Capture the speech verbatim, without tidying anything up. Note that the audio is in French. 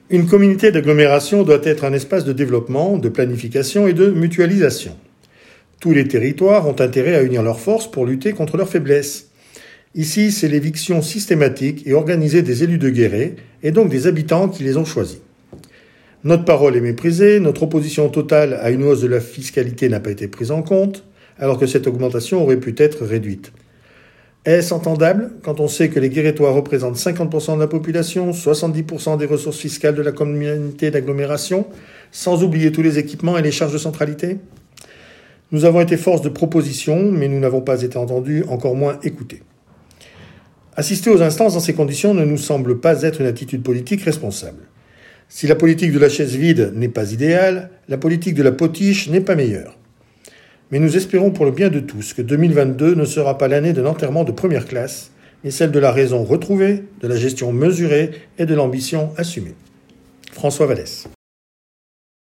Une communauté d'agglomération doit être un espace de développement, de planification et de mutualisation. Tous les territoires ont intérêt à unir leurs forces pour lutter contre leurs faiblesses. Ici, c'est l'éviction systématique et organisée des élus de Guéret, et donc des habitants qui les ont choisis. Notre parole est méprisée, notre opposition totale à une hausse de la fiscalité n'a pas été prise en compte, alors que cette augmentation aurait pu être réduite. Est-ce entendable quand on sait que les Guérétois représentent cinquante pour cent de la population, soixante-dix pour cent des ressources fiscales de la communauté d'agglomération, sans oublier tous les équipements et les charges de centralité ? Nous avons été force de proposition, mais nous n'avons pas été entendus, encore moins écoutés. Assister aux instances dans ces conditions ne nous semble pas être une attitude politique responsable. Si la politique de la chaise vide n'est pas idéale, la politique de la potiche n'est pas meilleure. Mais nous espérons pour le bien de tous que deux mille vingt-deux ne sera pas l'année de l'enterrement de première classe, mais celle de la raison retrouvée, de la gestion mesurée et de l'ambition assumée. François Vallès.